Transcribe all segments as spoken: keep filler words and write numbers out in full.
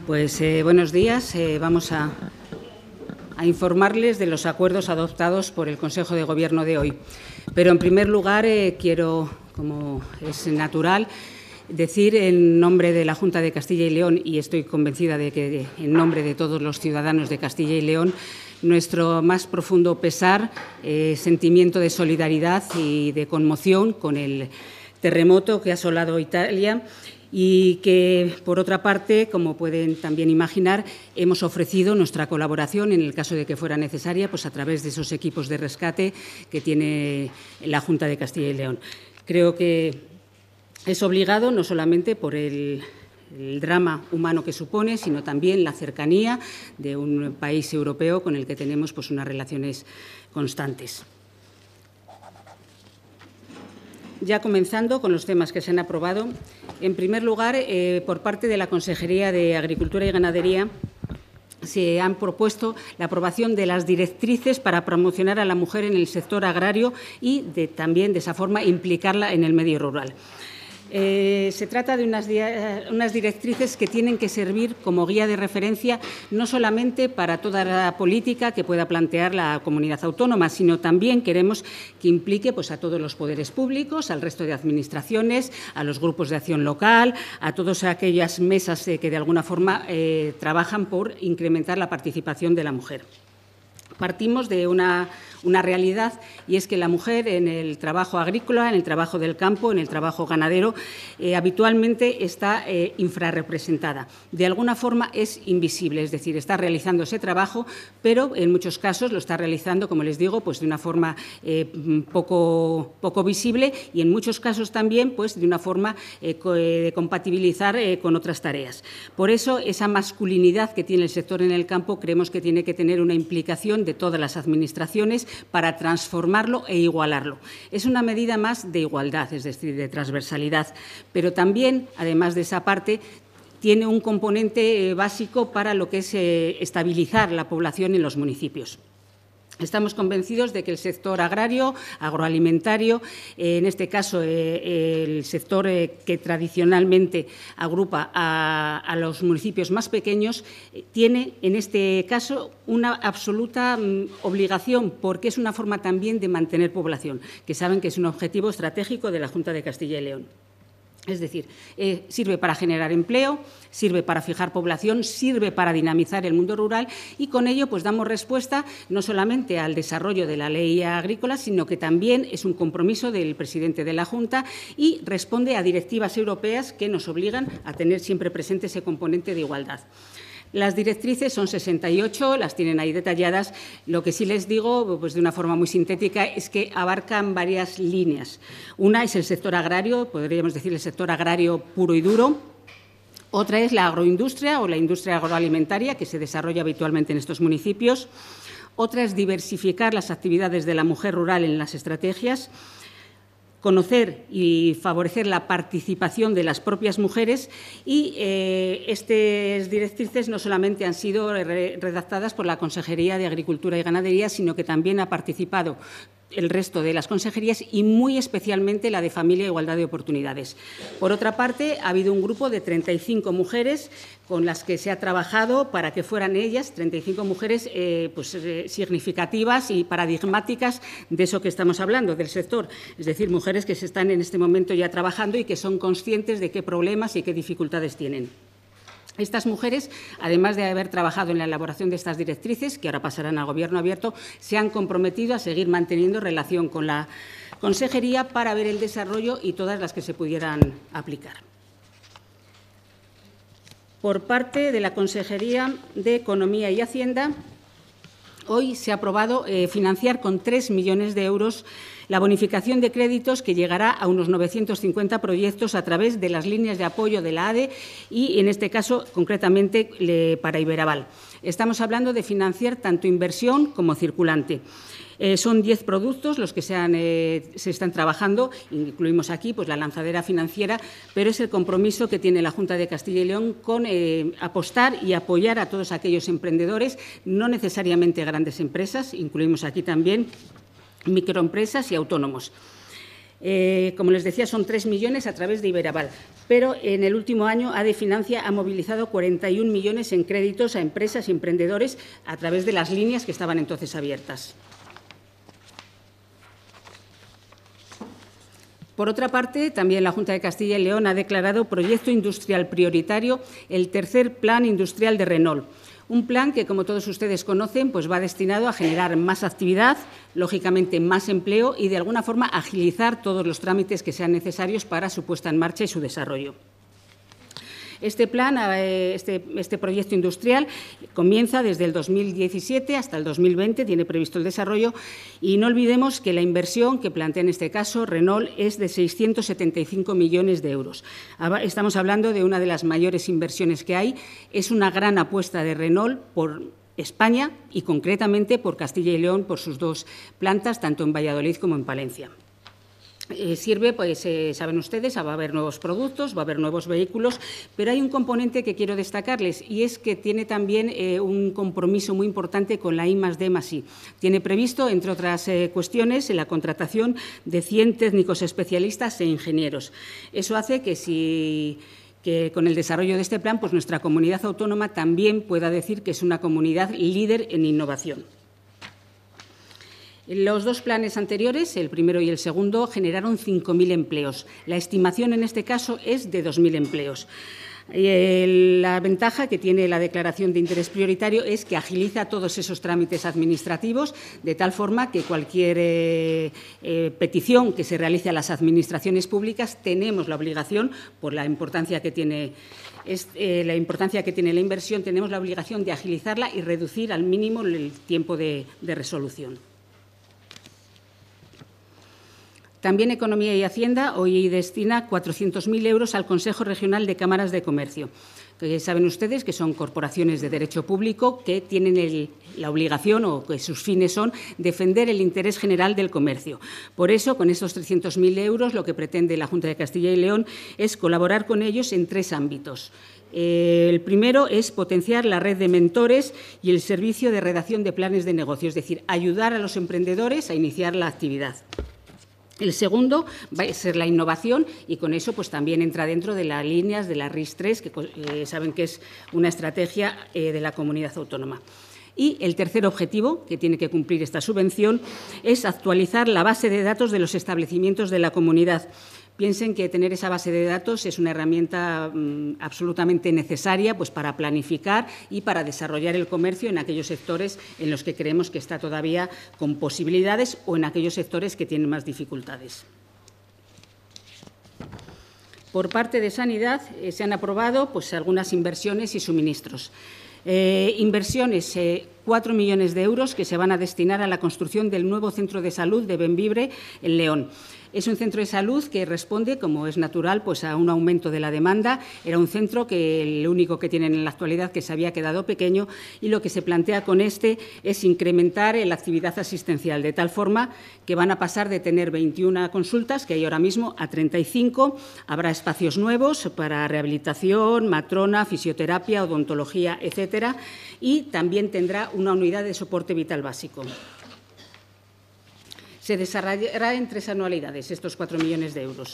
Pues eh, buenos días. Eh, vamos a, a informarles de los acuerdos adoptados por el Consejo de Gobierno de hoy. Pero, en primer lugar, eh, quiero, como es natural, decir en nombre de la Junta de Castilla y León, y estoy convencida de que en nombre de todos los ciudadanos de Castilla y León, nuestro más profundo pesar, eh, sentimiento de solidaridad y de conmoción con el terremoto que ha asolado Italia y que, por otra parte, como pueden también imaginar, hemos ofrecido nuestra colaboración en el caso de que fuera necesaria, pues a través de esos equipos de rescate que tiene la Junta de Castilla y León. Creo que es obligado no solamente por el, el drama humano que supone, sino también la cercanía de un país europeo con el que tenemos pues, unas relaciones constantes. Ya comenzando con los temas que se han aprobado. En primer lugar, eh, por parte de la Consejería de Agricultura y Ganadería, se han propuesto la aprobación de las directrices para promocionar a la mujer en el sector agrario y de, también, de esa forma, implicarla en el medio rural. Eh, se trata de unas, unas directrices que tienen que servir como guía de referencia no solamente para toda la política que pueda plantear la comunidad autónoma, sino también queremos que implique pues, a todos los poderes públicos, al resto de administraciones, a los grupos de acción local, a todas aquellas mesas eh, que de alguna forma eh, trabajan por incrementar la participación de la mujer. Partimos de una, una realidad, y es que la mujer en el trabajo agrícola, en el trabajo del campo, en el trabajo ganadero, eh, habitualmente está eh, infrarrepresentada. De alguna forma es invisible, es decir, está realizando ese trabajo, pero en muchos casos lo está realizando, como les digo, pues de una forma eh, poco, poco visible y en muchos casos también pues, de una forma eh, de compatibilizar eh, con otras tareas. Por eso, esa masculinidad que tiene el sector en el campo creemos que tiene que tener una implicación de de todas las administraciones para transformarlo e igualarlo. Es una medida más de igualdad, es decir, de transversalidad, pero también, además de esa parte, tiene un componente básico para lo que es eh, estabilizar la población en los municipios. Estamos convencidos de que el sector agrario, agroalimentario, eh, en este caso eh, el sector eh, que tradicionalmente agrupa a, a los municipios más pequeños, eh, tiene en este caso una absoluta mm, obligación, porque es una forma también de mantener población, que saben que es un objetivo estratégico de la Junta de Castilla y León. Es decir, eh, sirve para generar empleo, sirve para fijar población, sirve para dinamizar el mundo rural y con ello pues, damos respuesta no solamente al desarrollo de la ley agrícola, sino que también es un compromiso del presidente de la Junta y responde a directivas europeas que nos obligan a tener siempre presente ese componente de igualdad. Las directrices son sesenta y ocho, las tienen ahí detalladas. Lo que sí les digo, pues de una forma muy sintética, es que abarcan varias líneas. Una es el sector agrario, podríamos decir el sector agrario puro y duro. Otra es la agroindustria o la industria agroalimentaria, que se desarrolla habitualmente en estos municipios. Otra es diversificar las actividades de la mujer rural en las estrategias. Conocer y favorecer la participación de las propias mujeres y eh, estas directrices no solamente han sido re redactadas por la Consejería de Agricultura y Ganadería, sino que también ha participado el resto de las consejerías y muy especialmente la de Familia e Igualdad de Oportunidades. Por otra parte, ha habido un grupo de treinta y cinco mujeres con las que se ha trabajado para que fueran ellas, treinta y cinco mujeres eh, pues, eh, significativas y paradigmáticas de eso que estamos hablando, del sector. Es decir, mujeres que se están en este momento ya trabajando y que son conscientes de qué problemas y qué dificultades tienen. Estas mujeres, además de haber trabajado en la elaboración de estas directrices, que ahora pasarán al Gobierno abierto, se han comprometido a seguir manteniendo relación con la Consejería para ver el desarrollo y todas las que se pudieran aplicar. Por parte de la Consejería de Economía y Hacienda, hoy se ha aprobado eh, financiar con tres millones de euros la bonificación de créditos que llegará a unos novecientos cincuenta proyectos a través de las líneas de apoyo de la A D E y, en este caso, concretamente le, para Iberaval. Estamos hablando de financiar tanto inversión como circulante. Eh, son diez productos los que se, han, eh, se están trabajando, incluimos aquí pues, la lanzadera financiera, pero es el compromiso que tiene la Junta de Castilla y León con eh, apostar y apoyar a todos aquellos emprendedores, no necesariamente grandes empresas, incluimos aquí también microempresas y autónomos. Eh, como les decía, son tres millones a través de Iberaval, pero en el último año A D E Financia ha movilizado cuarenta y un millones en créditos a empresas y emprendedores a través de las líneas que estaban entonces abiertas. Por otra parte, también la Junta de Castilla y León ha declarado proyecto industrial prioritario el tercer Plan Industrial de Renault. Un plan que, como todos ustedes conocen, pues va destinado a generar más actividad, lógicamente más empleo y, de alguna forma, agilizar todos los trámites que sean necesarios para su puesta en marcha y su desarrollo. Este plan, este, este proyecto industrial, comienza desde el dos mil diecisiete hasta el dos mil veinte, tiene previsto el desarrollo, y no olvidemos que la inversión que plantea en este caso Renault es de seiscientos setenta y cinco millones de euros. Estamos hablando de una de las mayores inversiones que hay. Es una gran apuesta de Renault por España y, concretamente, por Castilla y León, por sus dos plantas, tanto en Valladolid como en Palencia. Eh, sirve, pues, eh, saben ustedes, va a haber nuevos productos, va a haber nuevos vehículos, pero hay un componente que quiero destacarles y es que tiene también eh, un compromiso muy importante con la I más D más I. Tiene previsto, entre otras eh, cuestiones, la contratación de cien técnicos especialistas e ingenieros. Eso hace que, si, que con el desarrollo de este plan, pues nuestra comunidad autónoma también pueda decir que es una comunidad líder en innovación. Los dos planes anteriores, el primero y el segundo, generaron cinco mil empleos. La estimación en este caso es de dos mil empleos. La ventaja que tiene la declaración de interés prioritario es que agiliza todos esos trámites administrativos, de tal forma que cualquier eh, eh, petición que se realice a las administraciones públicas tenemos la obligación, por la importancia que tiene Es, eh, la importancia que tiene la inversión, tenemos la obligación de agilizarla y reducir al mínimo el tiempo de, de resolución. También Economía y Hacienda hoy destina cuatrocientos mil euros al Consejo Regional de Cámaras de Comercio. Que saben ustedes que son corporaciones de derecho público que tienen el, la obligación o que sus fines son defender el interés general del comercio. Por eso, con estos trescientos mil euros, lo que pretende la Junta de Castilla y León es colaborar con ellos en tres ámbitos. Eh, el primero es potenciar la red de mentores y el servicio de redacción de planes de negocio, es decir, ayudar a los emprendedores a iniciar la actividad. El segundo va a ser la innovación y con eso pues también entra dentro de las líneas de la R I S tres, que eh, saben que es una estrategia eh, de la comunidad autónoma. Y el tercer objetivo que tiene que cumplir esta subvención es actualizar la base de datos de los establecimientos de la comunidad. Piensen que tener esa base de datos es una herramienta mmm, absolutamente necesaria pues, para planificar y para desarrollar el comercio en aquellos sectores en los que creemos que está todavía con posibilidades o en aquellos sectores que tienen más dificultades. Por parte de Sanidad eh, se han aprobado pues, algunas inversiones y suministros. Eh, inversiones, eh, cuatro millones de euros que se van a destinar a la construcción del nuevo centro de salud de Bembibre, en León. Es un centro de salud que responde, como es natural, pues a un aumento de la demanda. Era un centro que el único que tienen en la actualidad que se había quedado pequeño y lo que se plantea con este es incrementar la actividad asistencial de tal forma que van a pasar de tener veintiuna consultas, que hay ahora mismo, a treinta y cinco. Habrá espacios nuevos para rehabilitación, matrona, fisioterapia, odontología, etcétera. Y también tendrá una unidad de soporte vital básico. Se desarrollará en tres anualidades estos cuatro millones de euros.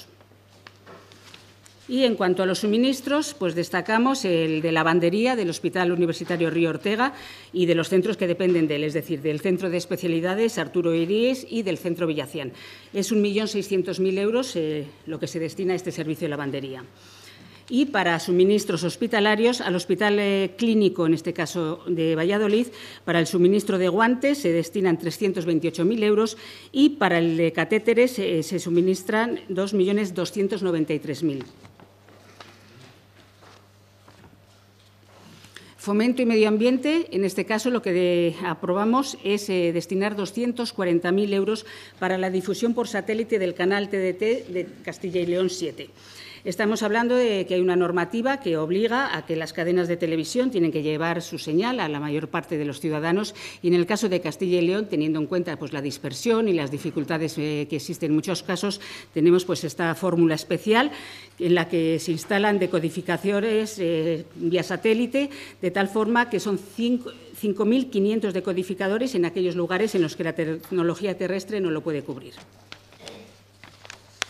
Y en cuanto a los suministros, pues destacamos el de lavandería del Hospital Universitario Río Ortega y de los centros que dependen de él, es decir, del Centro de Especialidades Arturo Iríes y del Centro Villacián. Es un millón seiscientos mil euros eh, lo que se destina a este servicio de lavandería. Y para suministros hospitalarios, al Hospital eh, Clínico, en este caso de Valladolid, para el suministro de guantes se destinan trescientos veintiocho mil euros y para el de catéteres eh, se suministran dos millones doscientos noventa y tres mil. Fomento y Medio Ambiente, en este caso lo que de, aprobamos es eh, destinar doscientos cuarenta mil euros para la difusión por satélite del canal T D T de Castilla y León siete. Estamos hablando de que hay una normativa que obliga a que las cadenas de televisión tienen que llevar su señal a la mayor parte de los ciudadanos y en el caso de Castilla y León, teniendo en cuenta pues, la dispersión y las dificultades eh, que existen en muchos casos, tenemos pues, esta fórmula especial en la que se instalan decodificaciones eh, vía satélite, de tal forma que son cinco mil quinientos decodificadores en aquellos lugares en los que la tecnología terrestre no lo puede cubrir.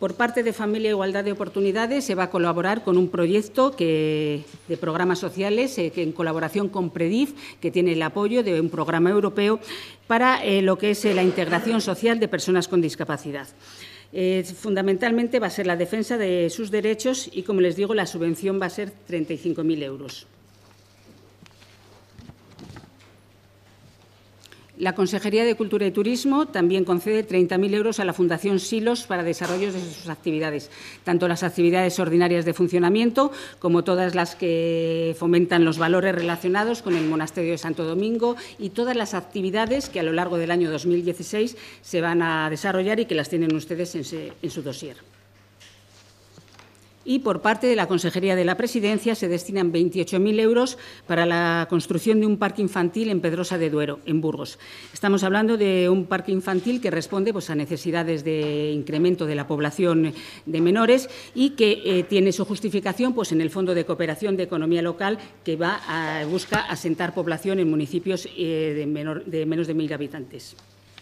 Por parte de Familia e Igualdad de Oportunidades se va a colaborar con un proyecto que, de programas sociales eh, que en colaboración con PREDIF, que tiene el apoyo de un programa europeo para eh, lo que es eh, la integración social de personas con discapacidad. Eh, fundamentalmente va a ser la defensa de sus derechos y, como les digo, la subvención va a ser treinta y cinco mil euros. La Consejería de Cultura y Turismo también concede treinta mil euros a la Fundación Silos para desarrollo de sus actividades, tanto las actividades ordinarias de funcionamiento como todas las que fomentan los valores relacionados con el Monasterio de Santo Domingo y todas las actividades que a lo largo del año dos mil dieciséis se van a desarrollar y que las tienen ustedes en, se, en su dossier. Y por parte de la Consejería de la Presidencia se destinan veintiocho mil euros para la construcción de un parque infantil en Pedrosa de Duero, en Burgos. Estamos hablando de un parque infantil que responde pues, a necesidades de incremento de la población de menores y que eh, tiene su justificación pues, en el Fondo de Cooperación de Economía Local que va a, busca asentar población en municipios eh, de, menor, de menos de mil habitantes.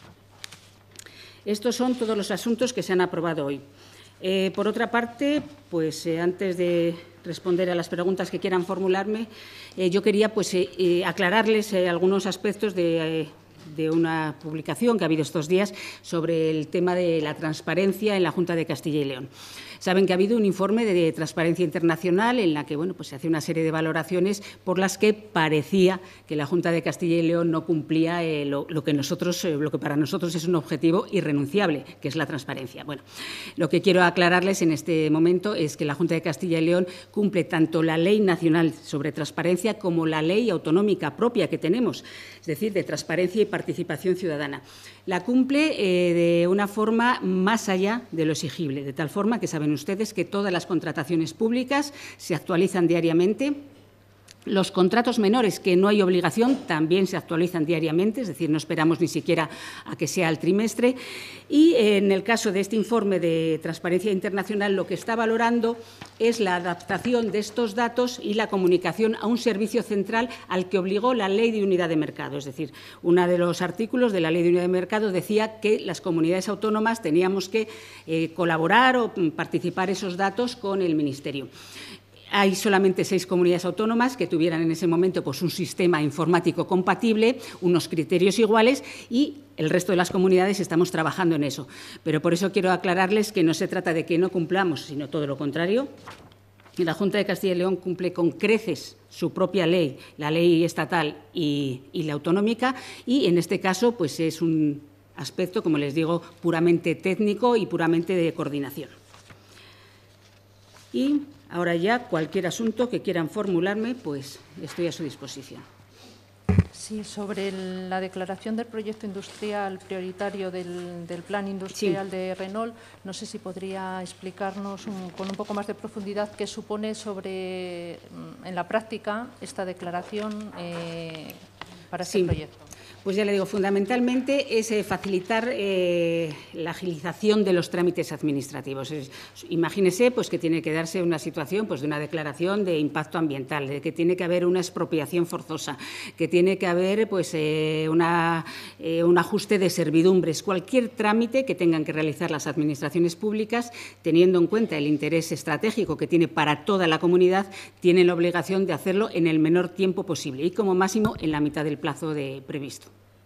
Estos son todos los asuntos que se han aprobado hoy. Eh, por otra parte, pues eh, antes de responder a las preguntas que quieran formularme, eh, yo quería pues, eh, eh, aclararles eh, algunos aspectos de, eh, de una publicación que ha habido estos días sobre el tema de la transparencia en la Junta de Castilla y León. Saben que ha habido un informe de Transparencia Internacional en la que bueno, pues se hace una serie de valoraciones por las que parecía que la Junta de Castilla y León no cumplía eh, lo, lo, que nosotros, eh, lo que para nosotros es un objetivo irrenunciable, que es la transparencia. Bueno, lo que quiero aclararles en este momento es que la Junta de Castilla y León cumple tanto la Ley Nacional sobre Transparencia como la ley autonómica propia que tenemos, es decir, de transparencia y participación ciudadana. La cumple eh, de una forma más allá de lo exigible, de tal forma que saben ustedes que todas las contrataciones públicas se actualizan diariamente. Los contratos menores, que no hay obligación, también se actualizan diariamente, es decir, no esperamos ni siquiera a que sea el trimestre. Y en el caso de este informe de Transparencia Internacional, lo que está valorando es la adaptación de estos datos y la comunicación a un servicio central al que obligó la Ley de Unidad de Mercado. Es decir, uno de los artículos de la Ley de Unidad de Mercado decía que las comunidades autónomas teníamos que eh, colaborar o participar esos datos con el Ministerio. Hay solamente seis comunidades autónomas que tuvieran en ese momento pues, un sistema informático compatible, unos criterios iguales y el resto de las comunidades estamos trabajando en eso. Pero por eso quiero aclararles que no se trata de que no cumplamos, sino todo lo contrario. La Junta de Castilla y León cumple con creces su propia ley, la ley estatal y, y la autonómica, y en este caso pues, es un aspecto, como les digo, puramente técnico y puramente de coordinación. Y ahora ya, cualquier asunto que quieran formularme, pues estoy a su disposición. Sí, sobre el, la declaración del proyecto industrial prioritario del, del Plan Industrial sí. de Renault, no sé si podría explicarnos un, con un poco más de profundidad qué supone sobre, en la práctica, esta declaración eh, para este sí. proyecto. Pues ya le digo, fundamentalmente es eh, facilitar eh, la agilización de los trámites administrativos. Es, imagínese pues, que tiene que darse una situación pues, de una declaración de impacto ambiental, de que tiene que haber una expropiación forzosa, que tiene que haber pues, eh, una, eh, un ajuste de servidumbres, cualquier trámite que tengan que realizar las administraciones públicas, teniendo en cuenta el interés estratégico que tiene para toda la comunidad, tienen la obligación de hacerlo en el menor tiempo posible y, como máximo, en la mitad del plazo de, previsto.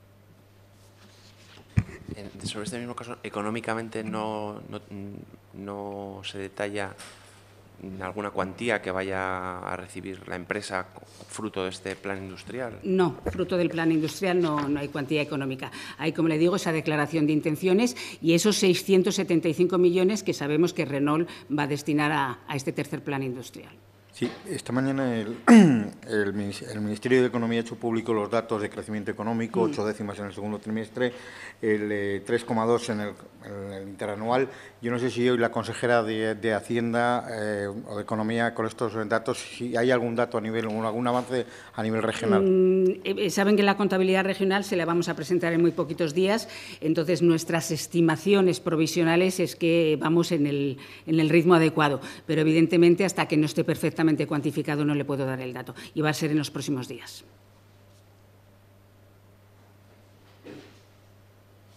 Sobre este mismo caso, económicamente no, no, no se detalla alguna cuantía que vaya a recibir la empresa fruto de este plan industrial. No, fruto del plan industrial no, no hay cuantía económica. Hay, como le digo, esa declaración de intenciones y esos seiscientos setenta y cinco millones que sabemos que Renault va a destinar a, a este tercer plan industrial. Sí, esta mañana el, el, el Ministerio de Economía ha hecho público los datos de crecimiento económico, mm. ocho décimas en el segundo trimestre, el eh, tres coma dos en el, en el interanual. Yo no sé si hoy la consejera de, de Hacienda eh, o de Economía con estos datos, si hay algún dato a nivel, algún avance a nivel regional. Mm, eh, saben que la contabilidad regional se la vamos a presentar en muy poquitos días, entonces nuestras estimaciones provisionales es que vamos en el, en el ritmo adecuado, pero evidentemente hasta que no esté perfectamente cuantificado no le puedo dar el dato y va a ser en los próximos días.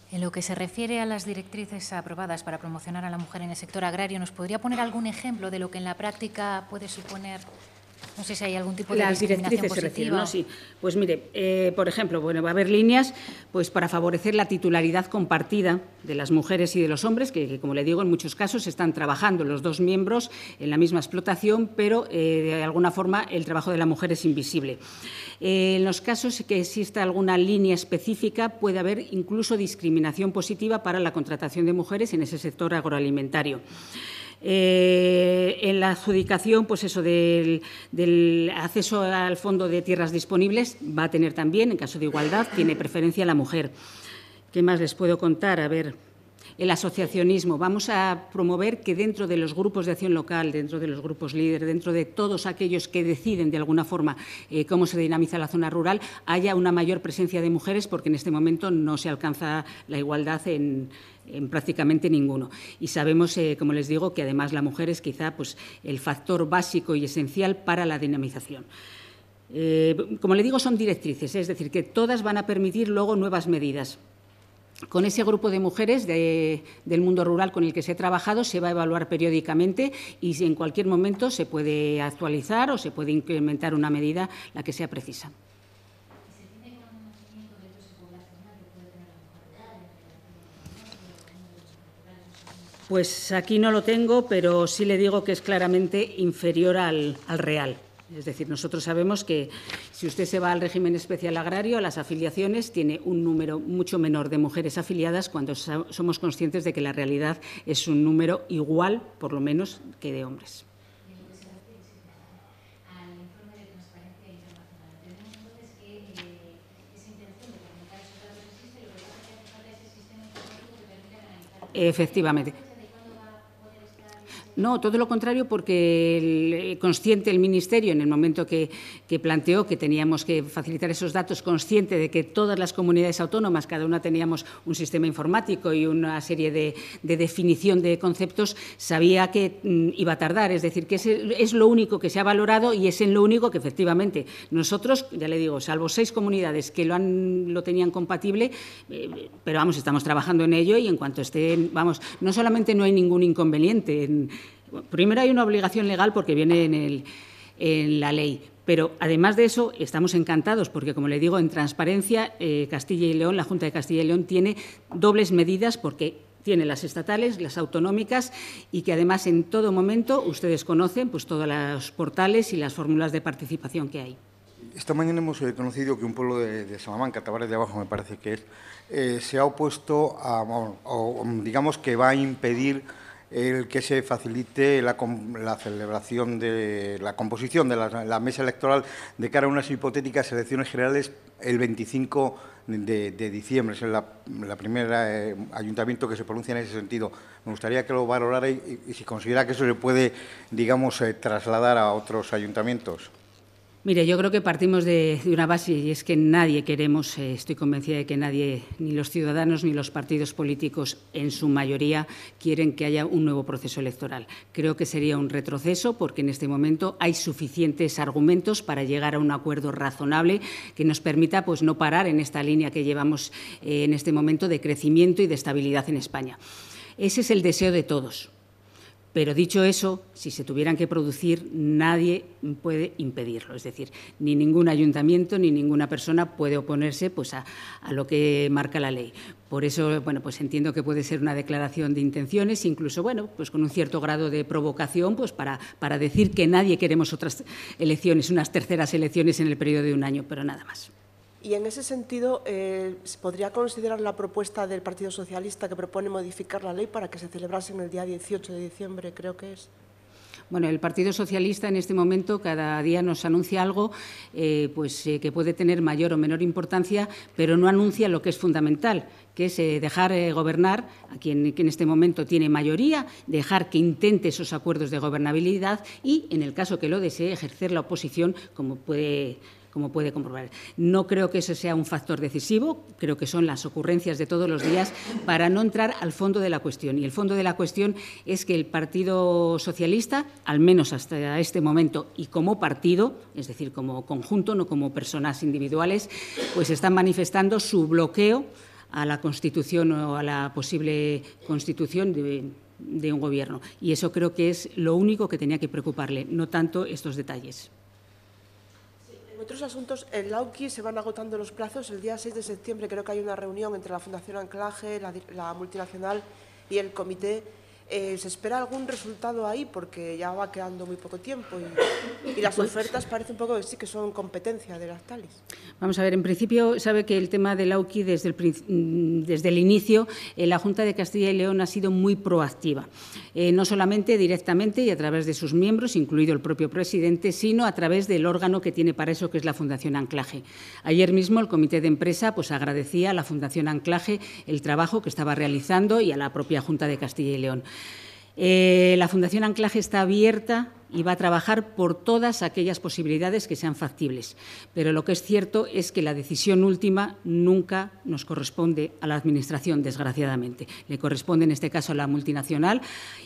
En lo que se refiere a las directrices aprobadas para promocionar a la mujer en el sector agrario, ¿nos podría poner algún ejemplo de lo que en la práctica puede suponer? No sé si hay algún tipo de Las directrices se refieren, ¿no? Sí. Pues mire, eh, por ejemplo, bueno, va a haber líneas pues, para favorecer la titularidad compartida de las mujeres y de los hombres, que, que como le digo, en muchos casos están trabajando los dos miembros en la misma explotación, pero eh, de alguna forma el trabajo de la mujer es invisible. Eh, en los casos que exista alguna línea específica, puede haber incluso discriminación positiva para la contratación de mujeres en ese sector agroalimentario. Eh, en la adjudicación, pues eso del, del acceso al fondo de tierras disponibles va a tener también, en caso de igualdad, tiene preferencia la mujer. ¿Qué más les puedo contar? A ver, el asociacionismo. Vamos a promover que dentro de los grupos de acción local, dentro de los grupos líderes, dentro de todos aquellos que deciden de alguna forma eh, cómo se dinamiza la zona rural, haya una mayor presencia de mujeres, porque en este momento no se alcanza la igualdad en en prácticamente ninguno. Y sabemos, eh, como les digo, que además la mujer es quizá pues, el factor básico y esencial para la dinamización. Eh, como le digo, son directrices, es decir, que todas van a permitir luego nuevas medidas. Con ese grupo de mujeres de, del mundo rural con el que se ha trabajado se va a evaluar periódicamente y en cualquier momento se puede actualizar o se puede incrementar una medida, la que sea precisa. Pues aquí no lo tengo, pero sí le digo que es claramente inferior al, al real. Es decir, nosotros sabemos que si usted se va al régimen especial agrario, a las afiliaciones, tiene un número mucho menor de mujeres afiliadas cuando somos conscientes de que la realidad es un número igual, por lo menos, que de hombres. Efectivamente. No, todo lo contrario, porque el, consciente el Ministerio, en el momento que, que planteó que teníamos que facilitar esos datos, consciente de que todas las comunidades autónomas, cada una teníamos un sistema informático y una serie de, de definición de conceptos, sabía que mm, iba a tardar. Es decir, que es, es lo único que se ha valorado y es en lo único que, efectivamente, nosotros, ya le digo, salvo seis comunidades que lo, han, lo tenían compatible, eh, pero vamos, estamos trabajando en ello y en cuanto esté, vamos, no solamente no hay ningún inconveniente en, primero, hay una obligación legal porque viene en, el, en la ley, pero además de eso estamos encantados porque, como le digo, en transparencia eh, Castilla y León, la Junta de Castilla y León tiene dobles medidas porque tiene las estatales, las autonómicas y que además en todo momento ustedes conocen pues, todos los portales y las fórmulas de participación que hay. Esta mañana hemos eh, conocido que un pueblo de, de Salamanca, Tabares de Abajo me parece que es, eh, se ha opuesto a, o, o digamos que va a impedir el que se facilite la, la celebración de la composición de la, la mesa electoral de cara a unas hipotéticas elecciones generales el veinticinco de, de diciembre. Es la, la primera eh, ayuntamiento que se pronuncia en ese sentido. Me gustaría que lo valorara y, y si considera que eso se puede, digamos, eh, trasladar a otros ayuntamientos. Mire, yo creo que partimos de, de una base y es que nadie queremos, eh, estoy convencida de que nadie, ni los ciudadanos ni los partidos políticos en su mayoría quieren que haya un nuevo proceso electoral. Creo que sería un retroceso porque en este momento hay suficientes argumentos para llegar a un acuerdo razonable que nos permita pues, no parar en esta línea que llevamos eh, en este momento de crecimiento y de estabilidad en España. Ese es el deseo de todos. Pero dicho eso, si se tuvieran que producir, nadie puede impedirlo. Es decir, ni ningún ayuntamiento ni ninguna persona puede oponerse pues, a, a lo que marca la ley. Por eso, bueno, pues entiendo que puede ser una declaración de intenciones, incluso, bueno, pues con un cierto grado de provocación, pues para, para decir que nadie queremos otras elecciones, unas terceras elecciones en el periodo de un año, pero nada más. Y en ese sentido, eh, ¿se podría considerar la propuesta del Partido Socialista que propone modificar la ley para que se celebrase en el día dieciocho de diciembre, creo que es? Bueno, el Partido Socialista en este momento cada día nos anuncia algo eh, pues, eh, que puede tener mayor o menor importancia, pero no anuncia lo que es fundamental, que es eh, dejar eh, gobernar a quien, que en este momento tiene mayoría, dejar que intente esos acuerdos de gobernabilidad y, en el caso que lo desee, ejercer la oposición como puede como puede comprobar. No creo que eso sea un factor decisivo, creo que son las ocurrencias de todos los días para no entrar al fondo de la cuestión. Y el fondo de la cuestión es que el Partido Socialista, al menos hasta este momento y como partido, es decir, como conjunto, no como personas individuales, pues están manifestando su bloqueo a la constitución o a la posible constitución de, de un gobierno. Y eso creo que es lo único que tenía que preocuparle, no tanto estos detalles. En otros asuntos, en la U C I se van agotando los plazos. El día seis de septiembre creo que hay una reunión entre la Fundación Anclaje, la, la multinacional y el comité. Eh, ¿Se espera algún resultado ahí? Porque ya va quedando muy poco tiempo y, y las ofertas parece un poco que sí que son competencia de Lactalis. Vamos a ver, en principio sabe que el tema del A U C I desde el, desde el inicio eh, la Junta de Castilla y León ha sido muy proactiva, eh, no solamente directamente y a través de sus miembros, incluido el propio presidente, sino a través del órgano que tiene para eso, que es la Fundación Anclaje. Ayer mismo el comité de empresa pues, agradecía a la Fundación Anclaje el trabajo que estaba realizando y a la propia Junta de Castilla y León. Eh, la Fundación Anclaje está abierta y va a trabajar por todas aquellas posibilidades que sean factibles. Pero lo que es cierto es que la decisión última nunca nos corresponde a la Administración, desgraciadamente. Le corresponde en este caso a la multinacional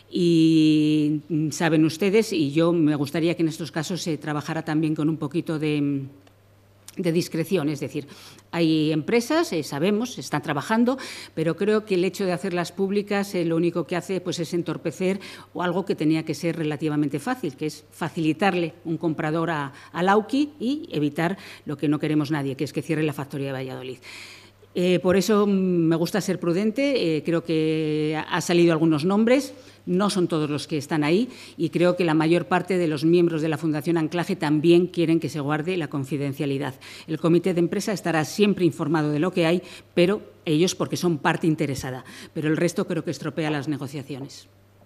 y saben ustedes, y yo me gustaría que en estos casos se trabajara también con un poquito de... de discreción, es decir, hay empresas, eh, sabemos, están trabajando, pero creo que el hecho de hacerlas públicas eh, lo único que hace pues, es entorpecer o algo que tenía que ser relativamente fácil, que es facilitarle un comprador a, a la U C I y evitar lo que no queremos nadie, que es que cierre la factoría de Valladolid. Eh, por eso me gusta ser prudente, eh, creo que ha salido algunos nombres, no son todos los que están ahí y creo que la mayor parte de los miembros de la Fundación Anclaje también quieren que se guarde la confidencialidad. El comité de empresa estará siempre informado de lo que hay, pero ellos porque son parte interesada, pero el resto creo que estropea las negociaciones.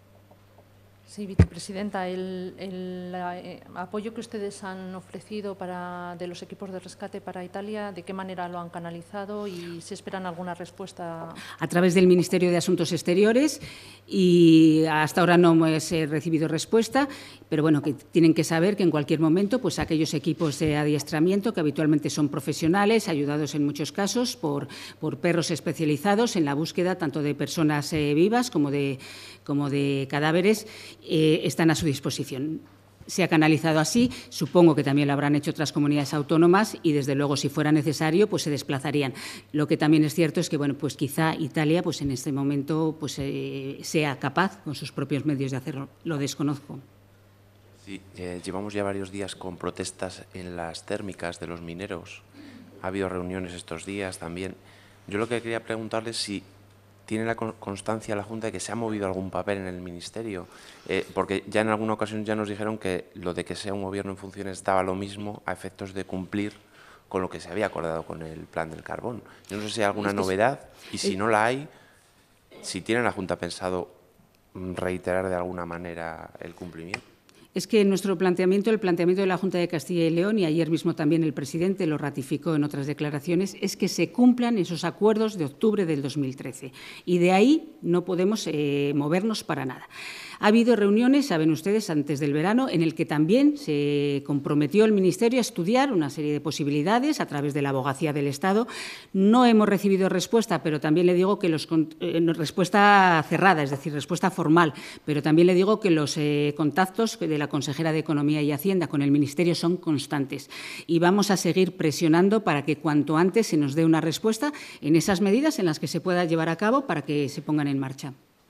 Sí, vicepresidenta, el, el eh, apoyo que ustedes han ofrecido para, de los equipos de rescate para Italia, ¿de qué manera lo han canalizado y se esperan alguna respuesta? A través del Ministerio de Asuntos Exteriores y hasta ahora no hemos eh, recibido respuesta, pero bueno, que tienen que saber que en cualquier momento pues aquellos equipos de adiestramiento que habitualmente son profesionales, ayudados en muchos casos por, por perros especializados en la búsqueda tanto de personas eh, vivas como de, como de cadáveres, Eh, están a su disposición. Se ha canalizado así, supongo que también lo habrán hecho otras comunidades autónomas y, desde luego, si fuera necesario, pues se desplazarían. Lo que también es cierto es que, bueno, pues quizá Italia, pues en este momento, pues eh, sea capaz con sus propios medios de hacerlo. Lo desconozco. Sí, eh, llevamos ya varios días con protestas en las térmicas de los mineros. Ha habido reuniones estos días también. Yo lo que quería preguntarles es si ¿tiene la constancia la Junta de que se ha movido algún papel en el Ministerio? Eh, porque ya en alguna ocasión ya nos dijeron que lo de que sea un gobierno en funciones daba lo mismo a efectos de cumplir con lo que se había acordado con el plan del carbón. Yo no sé si hay alguna novedad y si no la hay, si tiene la Junta pensado reiterar de alguna manera el cumplimiento. Es que nuestro planteamiento, el planteamiento de la Junta de Castilla y León, y ayer mismo también el presidente lo ratificó en otras declaraciones, es que se cumplan esos acuerdos de octubre del dos mil trece. Y de ahí no podemos eh, movernos para nada. Ha habido reuniones, saben ustedes, antes del verano, en el que también se comprometió el Ministerio a estudiar una serie de posibilidades a través de la Abogacía del Estado. No hemos recibido respuesta, pero también le digo que los eh, respuesta cerrada, es decir, respuesta formal, pero también le digo que los eh, contactos de la consejera de Economía y Hacienda con el Ministerio son constantes y vamos a seguir presionando para que cuanto antes se nos dé una respuesta en esas medidas en las que se pueda llevar a cabo para que se pongan en marcha.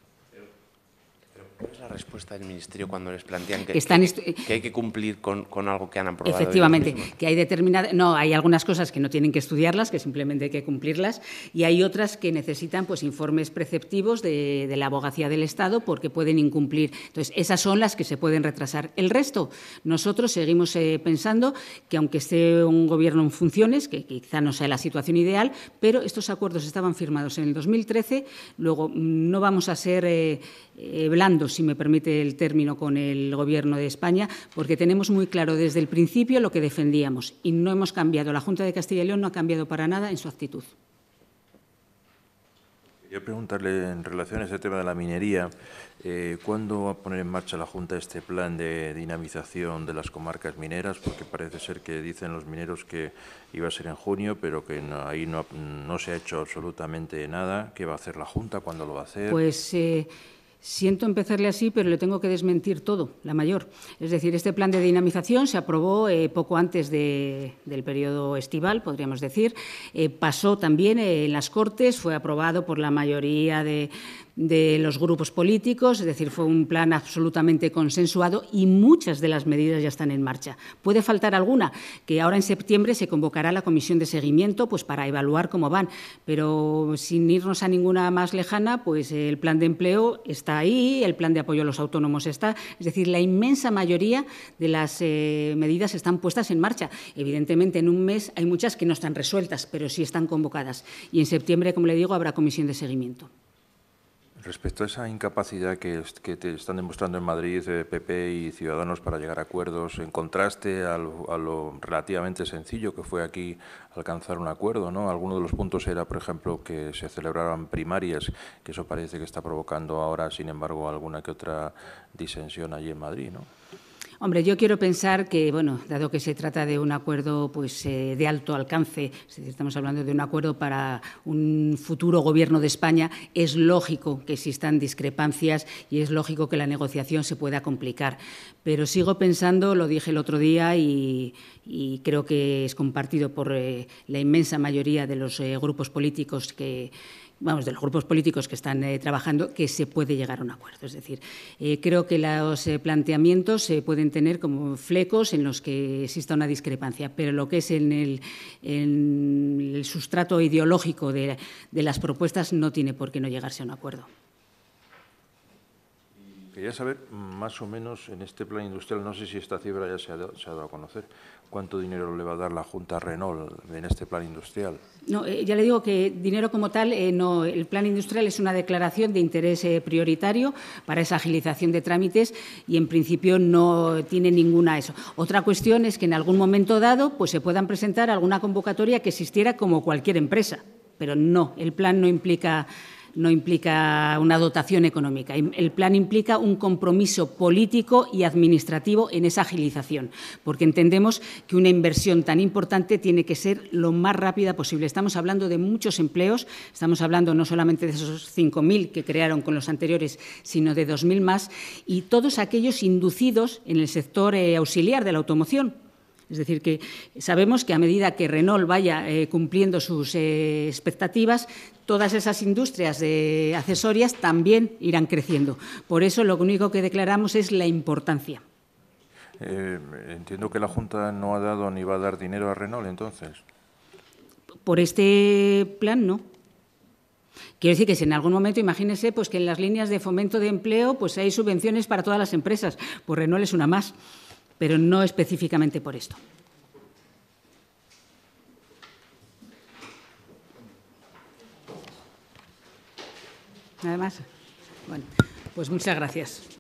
¿Cuál es la respuesta del Ministerio cuando les plantean que, que, están que, que hay que cumplir con, con algo que han aprobado? Efectivamente, que hay determinadas... No, hay algunas cosas que no tienen que estudiarlas, que simplemente hay que cumplirlas, y hay otras que necesitan pues, informes preceptivos de, de la Abogacía del Estado porque pueden incumplir. Entonces, esas son las que se pueden retrasar. El resto, nosotros seguimos eh, pensando que, aunque esté un Gobierno en funciones, que quizá no sea la situación ideal, pero estos acuerdos estaban firmados en el dos mil trece, luego no vamos a ser eh, eh, blandos, si me permite el término, con el Gobierno de España, porque tenemos muy claro desde el principio lo que defendíamos y no hemos cambiado. La Junta de Castilla y León no ha cambiado para nada en su actitud. Quería preguntarle, en relación a este tema de la minería, eh, ¿cuándo va a poner en marcha la Junta este plan de dinamización de las comarcas mineras? Porque parece ser que dicen los mineros que iba a ser en junio, pero que no, ahí no, no se ha hecho absolutamente nada. ¿Qué va a hacer la Junta? ¿Cuándo lo va a hacer? Pues... Eh, Siento empezarle así, pero le tengo que desmentir todo, la mayor. Es decir, este plan de dinamización se aprobó eh, poco antes de, del periodo estival, podríamos decir. Eh, pasó también eh, en las Cortes, fue aprobado por la mayoría de, de los grupos políticos, es decir, fue un plan absolutamente consensuado y muchas de las medidas ya están en marcha. Puede faltar alguna, que ahora en septiembre se convocará la comisión de seguimiento pues, para evaluar cómo van, pero sin irnos a ninguna más lejana, pues el plan de empleo está ahí, el plan de apoyo a los autónomos está, es decir, la inmensa mayoría de las eh, medidas están puestas en marcha. Evidentemente, en un mes hay muchas que no están resueltas, pero sí están convocadas. Y en septiembre, como le digo, habrá comisión de seguimiento. Respecto a esa incapacidad que, que te están demostrando en Madrid eh, P P y Ciudadanos para llegar a acuerdos, en contraste a lo, a lo relativamente sencillo que fue aquí alcanzar un acuerdo, ¿no? Alguno de los puntos era, por ejemplo, que se celebraran primarias, que eso parece que está provocando ahora, sin embargo, alguna que otra disensión allí en Madrid, ¿no? Hombre, yo quiero pensar que, bueno, dado que se trata de un acuerdo pues, eh, de alto alcance, es decir, estamos hablando de un acuerdo para un futuro Gobierno de España, es lógico que existan discrepancias y es lógico que la negociación se pueda complicar. Pero sigo pensando, lo dije el otro día y, y creo que es compartido por eh, la inmensa mayoría de los eh, grupos políticos que vamos, de los grupos políticos que están eh, trabajando, que se puede llegar a un acuerdo. Es decir, eh, creo que los eh, planteamientos se eh, pueden tener como flecos en los que exista una discrepancia, pero lo que es en el, en el sustrato ideológico de, de las propuestas no tiene por qué no llegarse a un acuerdo. Quería saber, más o menos, en este plan industrial, no sé si esta cifra ya se ha, dado, se ha dado a conocer, ¿cuánto dinero le va a dar la Junta a Renault en este plan industrial? No, eh, ya le digo que dinero como tal, eh, no. El plan industrial es una declaración de interés eh, prioritario para esa agilización de trámites y, en principio, no tiene ninguna eso. Otra cuestión es que, en algún momento dado, pues se puedan presentar alguna convocatoria que existiera como cualquier empresa, pero no, el plan no implica... no implica una dotación económica. El plan implica un compromiso político y administrativo en esa agilización, porque entendemos que una inversión tan importante tiene que ser lo más rápida posible. Estamos hablando de muchos empleos, estamos hablando no solamente de esos cinco mil que crearon con los anteriores, sino de dos mil más, y todos aquellos inducidos en el sector eh, auxiliar de la automoción. Es decir, que sabemos que a medida que Renault vaya eh, cumpliendo sus eh, expectativas, todas esas industrias eh, accesorias también irán creciendo. Por eso, lo único que declaramos es la importancia. Eh, entiendo que la Junta no ha dado ni va a dar dinero a Renault, entonces. Por este plan, no. Quiero decir que si en algún momento, imagínese pues, que en las líneas de fomento de empleo pues, hay subvenciones para todas las empresas, pues Renault es una más, pero no específicamente por esto. Nada más. Bueno, pues muchas gracias.